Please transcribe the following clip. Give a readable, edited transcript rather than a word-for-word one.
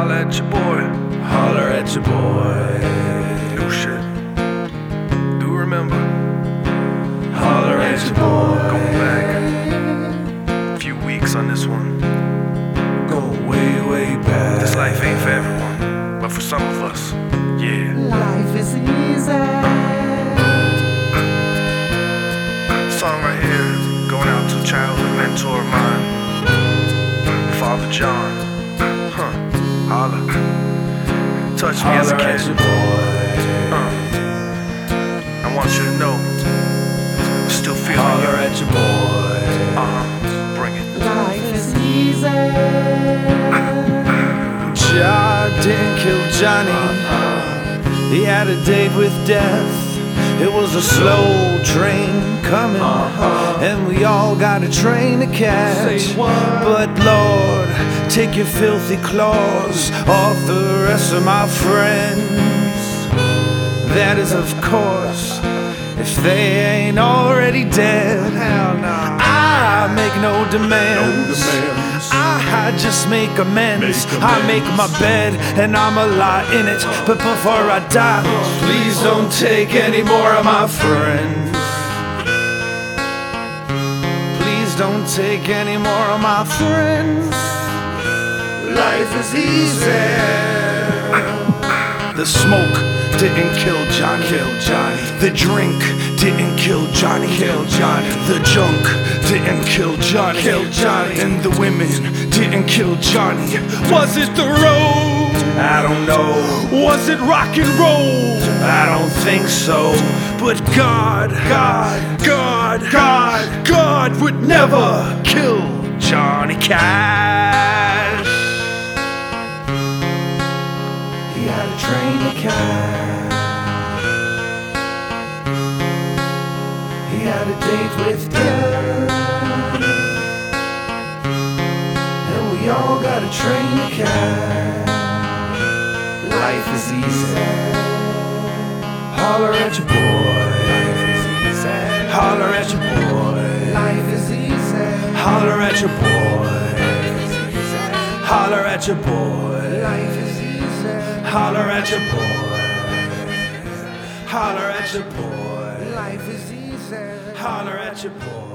Holler at your boy. Holler at your boy. New shit. Do remember. Holler at your boy. Going back a few weeks on this one. Go way, way back. This life ain't for everyone, but for some of us, yeah. Life is easy. Song right here going out to a childhood mentor of mine, Father John. Holla. Touched me as a Holler at kid. your boy. I want you to know, I'm still feeling Holler you. at your boy. Bring it. Life is easy. Jah didn't kill Johnny. He had a date with death. It was a slow train coming, and we all got a train to catch. But Lord, take your filthy claws off the rest of my friends. That is, of course, if they ain't already dead. I make no demands. I just make amends. I make my bed and I'ma lie in it. But before I die, please don't take any more of my friends. Please don't take any more of my friends. Life is easy. The smoke didn't kill Johnny. The drink didn't kill Johnny. The junk didn't kill Johnny. And the women didn't kill Johnny. Was it the road? I don't know. Was it rock and roll? I don't think so. But God would never kill Johnny Cash. He had a train to catch. He had a date with death. And we all got a train to catch. Life is easy. Holler at your boy. Life is easy. Holler at your boy. Life is easy. Holler at your boy. Holler at your boy. Life is easy. Holler at your boy. Holler at your boy. Life is easy. Holler at your boy.